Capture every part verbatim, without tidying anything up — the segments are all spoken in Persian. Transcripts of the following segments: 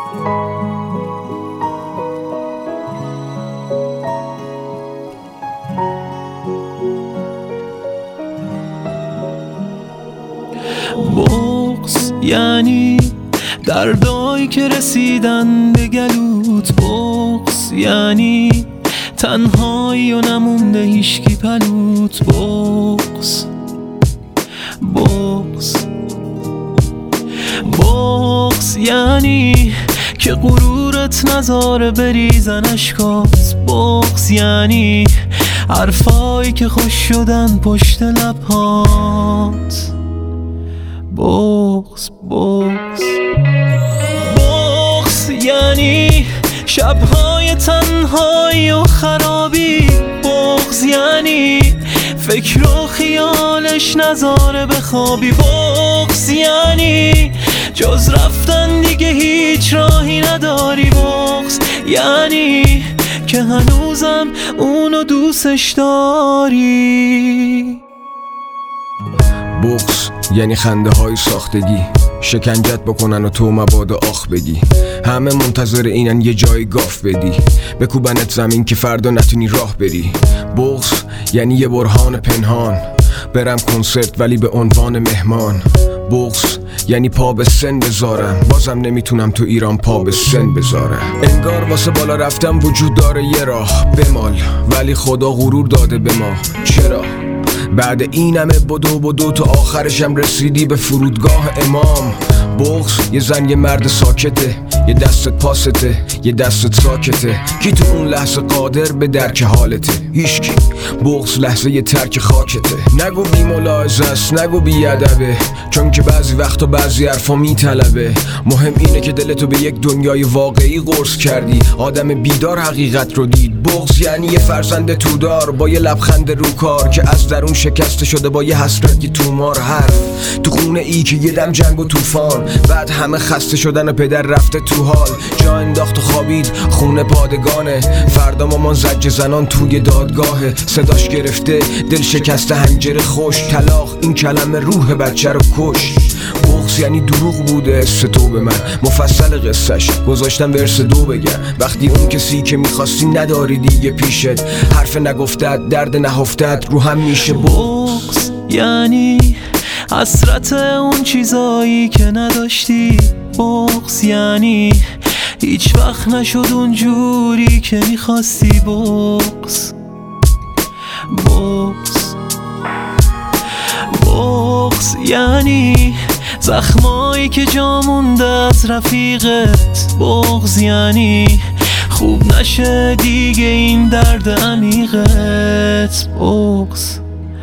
بغض یعنی دردایی که رسیدن به گلوت، بغض یعنی تنهایی و نمونده هیشکی پلوت، بغض بغض بغض یعنی که غرورت نذاره بریزن اشکات، بغض یعنی حرفایی که خوش شدن پشت لبهات، بغض بغض بغض یعنی شبهای تنهایی و خرابی، بغض یعنی فکر و خیالش نذاره بخوابی، بغض یعنی جز رفتن دیگه هیچ راهی نداری، بغض یعنی که هنوزم اونو دوستش داری. بغض یعنی خنده های ساختگی، شکنجت بکنن و تو مبادا آخ بگی، همه منتظر اینن یه جای گاف بدی، بکوبنت زمین که فردا نتونی راه بری. بغض یعنی یه برهان پنهان، برم کنسرت ولی به عنوان مهمان. بغض یعنی پا به سن بذارم، بازم نمیتونم تو ایران پا به سن بذارم. انگار واسه بالا رفتم وجود داره یه راه بمال، ولی خدا غرور داده به ما. چرا؟ بعد این همه بدو بدو تا آخرشم رسیدی به فرودگاه امام. بغض یه زن یه مرد ساکته، یه دستت پاسته یه دستت ساکته، کی تو اون لحظه قادر به درک حالته؟ هیچکی. بغض لحظه یه ترک خاکته، نگو بی ملاحظه است نگو بی ادبه، چون که بعضی وقتا بعضی حرفا میطلبه. مهم اینه که دلتو به یک دنیای واقعی قرص کردی، آدم بیدار حقیقت رو دید. بغض یعنی یه فرزند تودار با یه لبخند رو کار که از درون شکسته شده با یه حسرت یه تومار حرف تو خونه ای که یه دم جنگ و طوفان، بعد همه خسته شدن و پدر رفته تو حال، جا انداخت و خوابید خونه پادگانه. فردا مامان زجر زنان توی دادگاهه، صداش گرفته دل شکسته هنجره خوش، طلاق این کلمه روح بچه رو کش. بغض یعنی دروغ بوده تو به من، مفصل قصهش گذاشتم ورس دو بگم. وقتی اون کسی که میخواستی نداری دیگه پیشت، حرف نگفتت درد نهفتت رو هم میشه. بغض یعنی حسرت اون چیزایی که نداشتی، بغض یعنی هیچ وقت نشد اون جوری که میخواستی. بغض بغض بغض یعنی زخمایی که جا مونده از رفیقت، بغض یعنی خوب نشه دیگه این درد عمیقت، بغض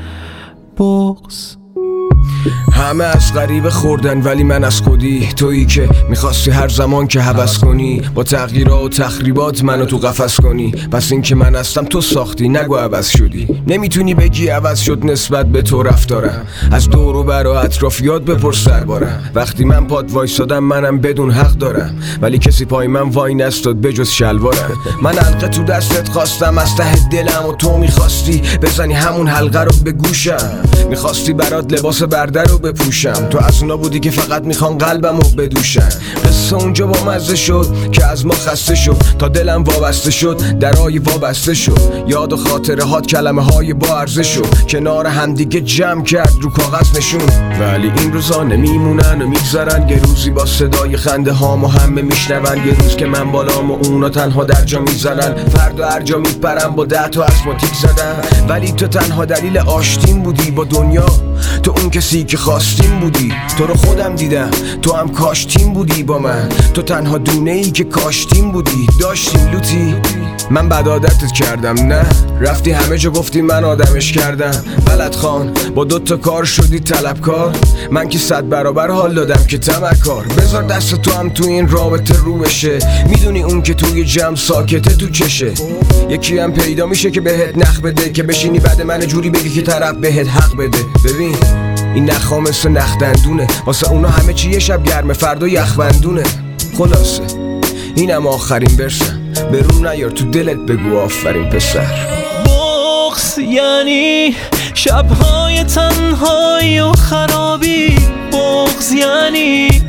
بغض همه از غریبه خوردن ولی من از خودی، تویی که میخواستی هر زمان که هوس کنی با تغییرات و تخریبات منو تو قفس کنی. پس این که من هستم تو ساختی نگو عوض شدی، نمیتونی بگی عوض شد نسبت به تو رفتارم. از دور و بر و اطرافیات بپرس دربارم، وقتی من پاد وایسادم منم بدون حق دارم، ولی کسی پای من وای نستاد بجز شلوارم. من حلقه تو دستت خواستم از ته دلم و تو میخواستی بزنی همون حلقه رو به گوشم، میخواستی برات لباس برده رو بپوشم، تو از اونا بودی که فقط میخوان قلبمو بدوشن. قصه اونجا با مزه شد که از ما خسته شد، تا دلم وابسته شد درای وابسته شد، یاد و خاطره هات کلمه های با ارزش شد، کنار همدیگه جمع کرد رو کاغذ نشون. ولی این روزا نمیمونن و میگذرن، یه روزی با صدای خنده هامو همه میشنون، یه روز که من بالام و اونا تنها در جا میزنن، فردا هر جا میپرم با ده تا اسماتیک زدن. ولی تو تنها دلیل آشتیم بودی با دنیا، تو اون کسی که خواستیم بودی، تو رو خودم دیدم تو هم کاشتیم بودی با من، تو تنها دونه ای که کاشتیم بودی. داشتیم لوتی من بد عادتت کردم، نه رفتی همه جا گفتی من آدمش کردم. بلد خان با دوتا کار شدی طلبکار، من که صد برابر حال دادم که تمکار. بذار دست تو هم تو این رابطه رو بشه، میدونی اون که توی جمع ساکته تو چشه. یکی هم پیدا میشه که بهت نخ بده، که بشینی بعد من جوری بگی که طرف بهت حق بده. ببین این نخا مثل نخ دندونه، واسه اونا همه چی یه شب گرمه فردا یخبندونه. خلاصه اینم آخرین برسم، برون نیار تو دلت بگو آفرین پسر. بغض یعنی شبهای تنهایی و خرابی، بغض یعنی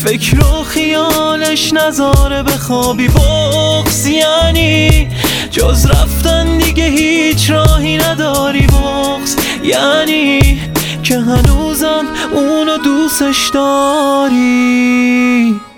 فکر و خیالش نذاره بخوابی. بغض یعنی جز رفتن دیگه هیچ راهی نداری. بغض یعنی که هنوزم اونو دوستش داری.